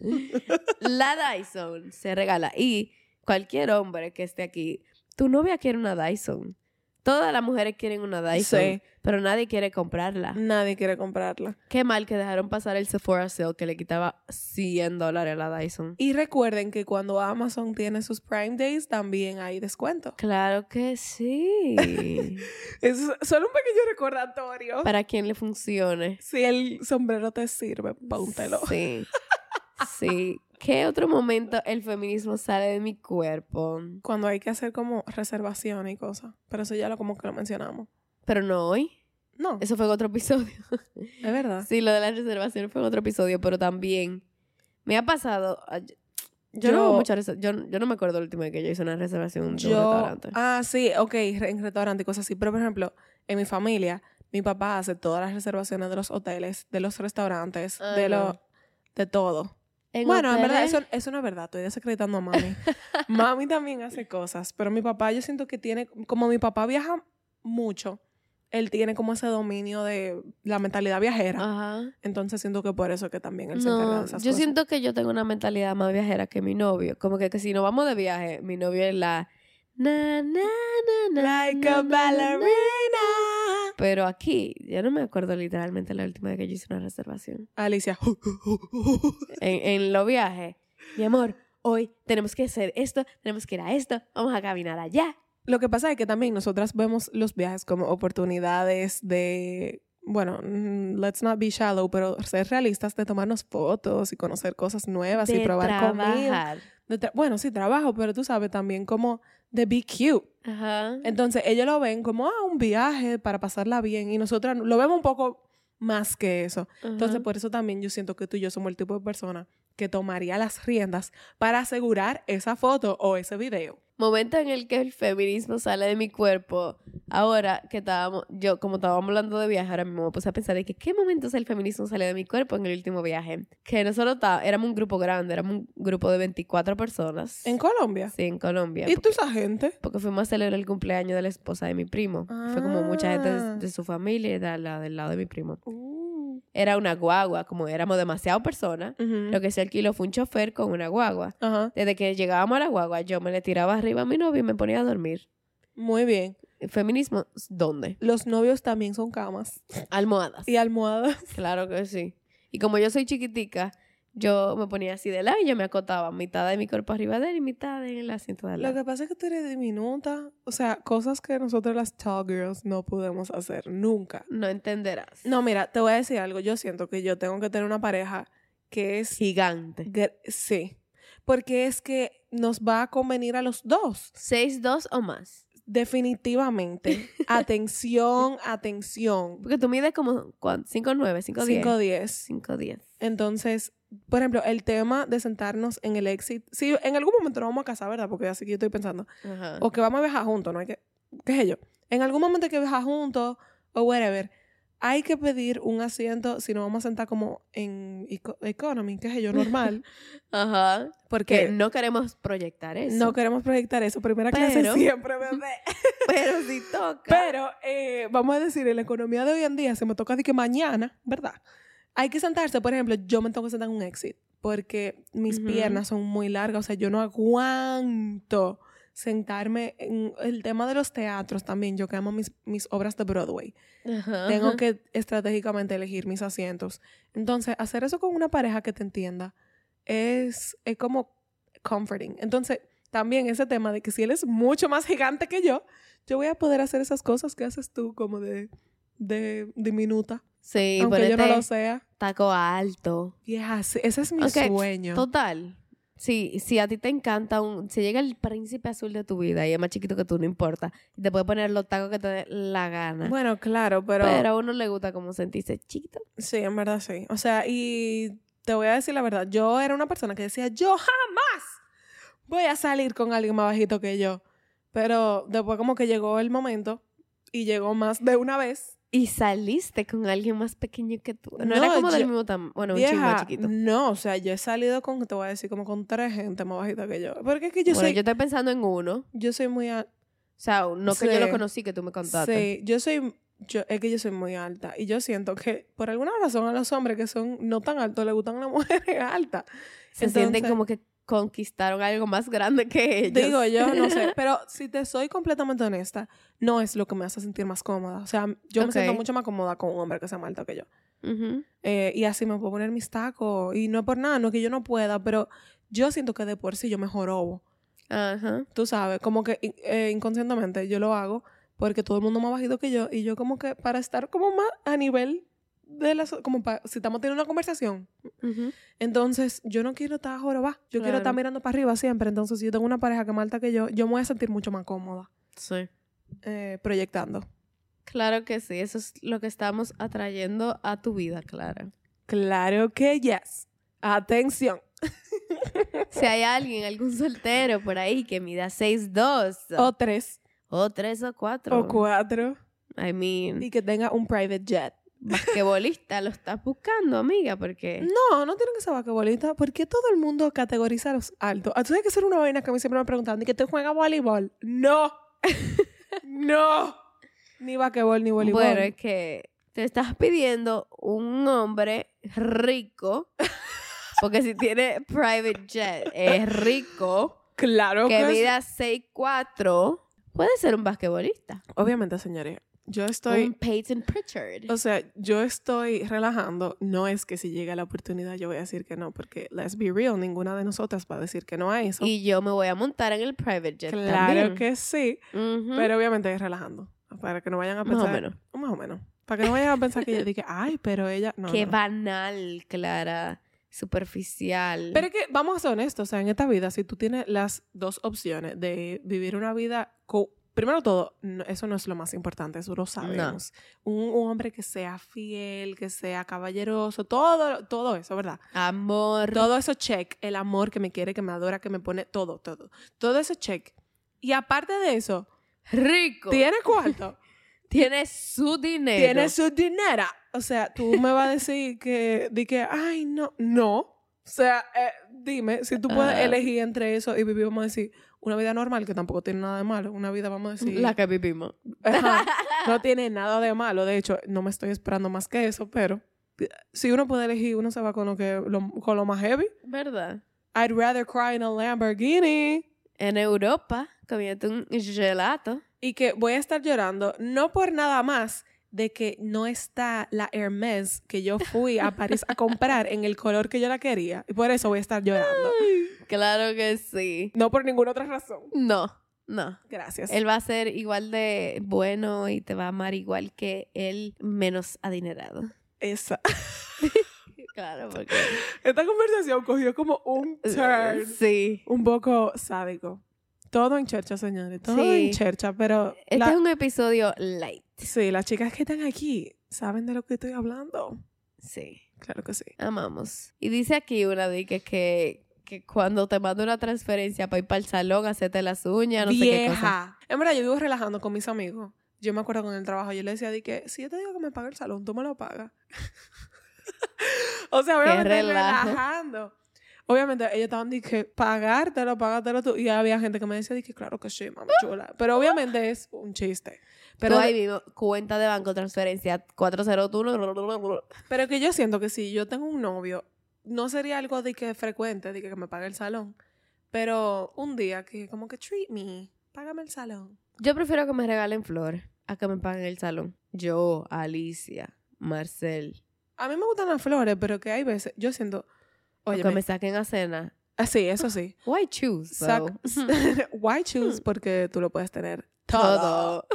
La Dyson se regala. Y cualquier hombre que esté aquí, tu novia quiere una Dyson. Todas las mujeres quieren una Dyson, sí. Pero nadie quiere comprarla. Nadie quiere comprarla. Qué mal que dejaron pasar el Sephora Sale que le quitaba cien dólares a la Dyson. Y recuerden que cuando Amazon tiene sus Prime Days, también hay descuento. Claro que sí. Es solo un pequeño recordatorio. Para quien le funcione. Si el sombrero te sirve, póntelo. Sí. Sí. ¿Qué otro momento el feminismo sale de mi cuerpo? Cuando hay que hacer como reservación y cosas. Pero eso ya lo como que lo mencionamos. Pero no hoy. No. Eso fue en otro episodio. ¿Es verdad? Sí, lo de la reservación fue en otro episodio, pero también me ha pasado... Yo, yo no hago mucha reserva, yo, yo no me acuerdo la última vez que yo hice una reservación de yo, un restaurante. Ah, sí, ok, en restaurante y cosas así. Pero, por ejemplo, en mi familia, mi papá hace todas las reservaciones de los hoteles, de los restaurantes, ah, de, lo, de todo. ¿En bueno, hoteles? En verdad, eso, eso no es verdad. Estoy desacreditando a mami. Mami también hace cosas. Pero mi papá, yo siento que tiene... Como mi papá viaja mucho, él tiene como ese dominio de la mentalidad viajera. Ajá. Entonces siento que por eso que también él no, se encarga de esas yo cosas. Yo siento que yo tengo una mentalidad más viajera que mi novio. Como que, que si nos vamos de viaje, mi novio es la... Na, na, na, na, like na, a ballerina. Pero aquí, yo no me acuerdo literalmente la última vez que yo hice una reservación. Alicia. en, en los viajes. Mi amor, hoy tenemos que hacer esto, tenemos que ir a esto, vamos a caminar allá. Lo que pasa es que también nosotras vemos los viajes como oportunidades de, bueno, let's not be shallow, pero ser realistas, de tomarnos fotos y conocer cosas nuevas de y probar trabajar. comida. De tra- bueno, sí, trabajo, pero tú sabes también como de be cute. Ajá. Entonces ellos lo ven como ah, un viaje para pasarla bien y nosotras lo vemos un poco más que eso. Ajá. Entonces por eso también yo siento que tú y yo somos el tipo de persona que tomaría las riendas para asegurar esa foto o ese video. Momento en el que el feminismo sale de mi cuerpo. Ahora que estábamos, yo como estábamos hablando de viaje, ahora mismo me puse a pensar de que qué momentos el feminismo sale de mi cuerpo en el último viaje. Que nosotros tá, éramos un grupo grande, éramos un grupo de veinticuatro personas. ¿En Colombia? Sí, en Colombia. ¿Y tú esa gente? Porque fuimos a celebrar el cumpleaños de la esposa de mi primo. Ah. Fue como mucha gente de, de su familia y de la, del lado de mi primo. Uh. Era una guagua, como éramos demasiadas personas, uh-huh. Lo que se alquiló fue un chofer con una guagua. Uh-huh. Desde que llegábamos a la guagua, yo me le tiraba arriba a mi novio y me ponía a dormir. Muy bien. ¿Feminismo? ¿Dónde? Los novios también son camas. Almohadas. Y almohadas. Claro que sí. Y como yo soy chiquitica, yo me ponía así de lado y yo me acotaba mitad de mi cuerpo arriba de él y mitad en el asiento de al Lo lado. que pasa es que tú eres diminuta. O sea, cosas que nosotros las tall girls no podemos hacer nunca. No entenderás. No, mira, te voy a decir algo. Yo siento que yo tengo que tener una pareja que es... Gigante. gr- Sí. Porque es que nos va a convenir a los dos. seis dos o más. Definitivamente. Atención, atención. Porque tú mides como cinco nueve, cinco diez. cinco diez. cinco diez. Entonces, por ejemplo, el tema de sentarnos en el exit. Sí, en algún momento nos vamos a casar, ¿verdad? Porque así que yo estoy pensando. Ajá. O que vamos a viajar juntos, ¿no? Hay que, ¿qué sé yo? En algún momento hay que viajar juntos o whatever. Hay que pedir un asiento si nos vamos a sentar como en eco- economy, qué sé yo, normal. Ajá. Que Porque no queremos proyectar eso. no queremos proyectar eso. Primera clase Pero- siempre, bebé. Pero si toca. Pero, eh, vamos a decir, en la economía de hoy en día, se me toca de que mañana, ¿verdad? Hay que sentarse, por ejemplo, yo me tengo que sentar en un exit porque mis Ujú. piernas son muy largas, o sea, yo no aguanto sentarme en el tema de los teatros también. Yo que amo mis, mis obras de Broadway. Ajá. Tengo que estratégicamente elegir mis asientos. Entonces, hacer eso con una pareja que te entienda es, es como comforting. Entonces, también ese tema de que si él es mucho más gigante que yo, yo voy a poder hacer esas cosas que haces tú como de, de diminuta. Sí, aunque yo no ponete lo sea. taco alto. Yeah, sí, ese es mi Ok, sueño. Total. Sí, si a ti te encanta un... Si llega el príncipe azul de tu vida y es más chiquito que tú, no importa. Y te puede poner los tacos que te dé la gana. Bueno, claro, pero, pero a uno le gusta como sentirse chiquito. sí, en verdad sí. O sea, y te voy a decir la verdad. Yo era una persona que decía, yo jamás voy a salir con alguien más bajito que yo. Pero después como que llegó el momento y llegó más de una vez. Y saliste con alguien más pequeño que tú. No, No, era como del yo- mismo tamaño. Bueno, un chingo más Vieja, chiquito. no, o sea, yo he salido con, te voy a decir, como con tres gente más bajita que yo. Porque es que yo bueno, soy, yo estoy pensando en uno. yo soy muy alta. O sea, no que yo Sí. lo conocí, que tú me contaste. Sí, yo soy, yo, es que yo soy muy alta. Y yo siento que por alguna razón a los hombres que son no tan altos les gustan las mujeres altas. Se Entonces, sienten como que conquistaron algo más grande que ellos. digo yo, no sé. Pero si te soy completamente honesta, no es lo que me hace sentir más cómoda. O sea, yo Ok. me siento mucho más cómoda con un hombre que sea más alto que yo. Ujú. Eh, y así me puedo poner mis tacos. Y no es por nada, no es que yo no pueda, pero yo siento que de por sí yo me jorobo. Ajá. Tú sabes, como que eh, inconscientemente yo lo hago porque todo el mundo más bajito que yo. Y yo como que para estar como más a nivel de las... Como pa- si estamos teniendo una conversación. Ujú. Entonces, yo no quiero estar jorobada. Yo quiero Claro. estar mirando para arriba siempre. Entonces, si yo tengo una pareja que es más alta que yo, yo me voy a sentir mucho más cómoda Sí. eh, proyectando. Claro que sí. Eso es lo que estamos atrayendo a tu vida, Clara. Claro que yes. Atención. Si hay alguien, algún soltero por ahí que mida seis dos O tres. o tres o cuatro. O cuatro. I mean, Y que tenga un private jet. basquetbolista lo estás buscando, amiga, porque... No, no tienen que ser basquetbolista. ¿Por qué todo el mundo categoriza a los altos? Ah, tú sabes que eso era una vaina que a mí siempre me preguntaban. ¿Y que tú juegas voleibol? No. No. Ni basquetbol ni voleibol. Bueno, es que te estás pidiendo un hombre rico, porque si tiene private jet, es rico, claro que que sí. mida seis cuatro, puede ser un basquetbolista. Obviamente, señores. Yo estoy... Un Peyton Pritchard. O sea, yo estoy relajando. No es que si llega la oportunidad yo voy a decir que no, porque let's be real, ninguna de nosotras va a decir que no a eso. Y yo me voy a montar en el private jet claro también. que sí, Ujú. pero obviamente es relajando. Para que no vayan a Más o pensar... menos. Más o menos. Para que no vayan a pensar que yo dije, ay, pero ella... No, Qué no. banal, Clara. Superficial. Pero es que, vamos a ser honestos, o sea, en esta vida, si tú tienes las dos opciones de vivir una vida... co- Primero todo, no- eso no es lo más importante, eso lo sabemos. Un, un hombre que sea fiel, que sea caballeroso, todo, todo eso, ¿verdad? Amor. Todo eso check, el amor que me quiere, que me adora, que me pone, todo, todo. Todo eso check. Y aparte de eso, Rico. tiene cuarto, Tiene su dinero. tiene su dinero. O sea, tú me vas a decir que, di que, ay, no, no. O sea, eh, dime, si tú puedes Ah. elegir entre eso y vivir, vamos a decir, una vida normal, que tampoco tiene nada de malo, una vida, vamos a decir... La que vivimos. Ajá, no tiene nada de malo. De hecho, no me estoy esperando más que eso, pero si uno puede elegir, uno se va con lo, que, lo, con lo más heavy. ¿Verdad? I'd rather cry in a Lamborghini. En Europa, comiendo un gelato. Y que voy a estar llorando, no por nada más de que no está la Hermès que yo fui a París a comprar en el color que yo la quería. Y por eso voy a estar llorando. Ay, claro que sí. No por ninguna otra razón. No, no. Gracias. Él va a ser igual de bueno y te va a amar igual que él, menos adinerado. Esa. Claro, porque... Esta conversación cogió como un turn. Sí. Un poco sádico. Todo en chercha, señores. Todo Sí. en chercha, pero... Este la- es un episodio light. Sí, las chicas que están aquí saben de lo que estoy hablando. Sí. Claro que sí. Amamos. Y dice aquí una de que, que, que cuando te manda una transferencia para ir para el salón, hacerte las uñas, no sé qué cosa. Vieja. En verdad, yo vivo relajando con mis amigos. Yo me acuerdo con el trabajo, yo le decía de que si yo te digo que me pague el salón, tú me lo pagas. O sea, obviamente relajo. relajando. Obviamente ellos estaban de que pagártelo, pagártelo tú. Y había gente que me decía de que claro que sí, mami chula. Pero obviamente es un chiste. Pero Pero, ahí mismo, cuenta de banco, transferencia cuatro cero uno. pero que yo siento que si yo tengo un novio, no sería algo de que frecuente, de que, que me pague el salón. Pero un día que como que treat me, págame el salón. Yo prefiero que me regalen flores a que me paguen el salón. Yo, Alicia, Marcel. A mí me gustan las flores, pero que hay veces, yo siento, O oye, que me saquen a cena. sí, eso sí. Why choose, Sac- though? Why choose? Porque tú lo puedes tener Todo.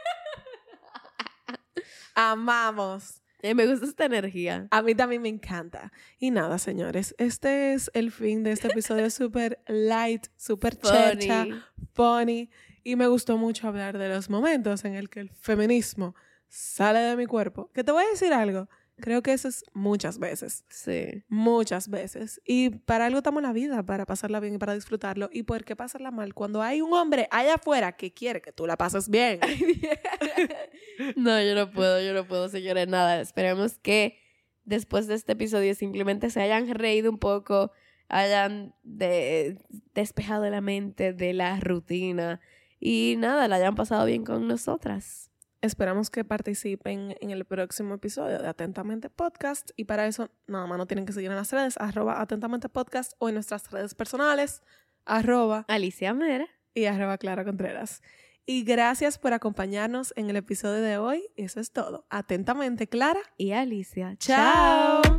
Amamos. Eh, me gusta esta energía. A mí también me encanta. Y nada, señores, este es el fin de este episodio súper light, súper chercha, Funny. funny. Y me gustó mucho hablar de los momentos en el que el feminismo sale de mi cuerpo. Que te voy a decir algo. Creo que eso es muchas veces. Sí. Muchas veces. Y para algo estamos en la vida, para pasarla bien y para disfrutarlo. ¿Y por qué pasarla mal? Cuando hay un hombre allá afuera que quiere que tú la pases bien. No, yo no puedo, yo no puedo, señores, nada. Esperemos que después de este episodio simplemente se hayan reído un poco, hayan de- despejado la mente de la rutina y nada, la hayan pasado bien con nosotras. Esperamos que participen en el próximo episodio de Atentamente Podcast. Y para eso, nada más no tienen que seguir en las redes, arroba Atentamente Podcast, o en nuestras redes personales, arroba Alicia Mera. y arroba Clara Contreras. Y gracias por acompañarnos en el episodio de hoy. Eso es todo. Atentamente, Clara. Y Alicia. ¡Chao!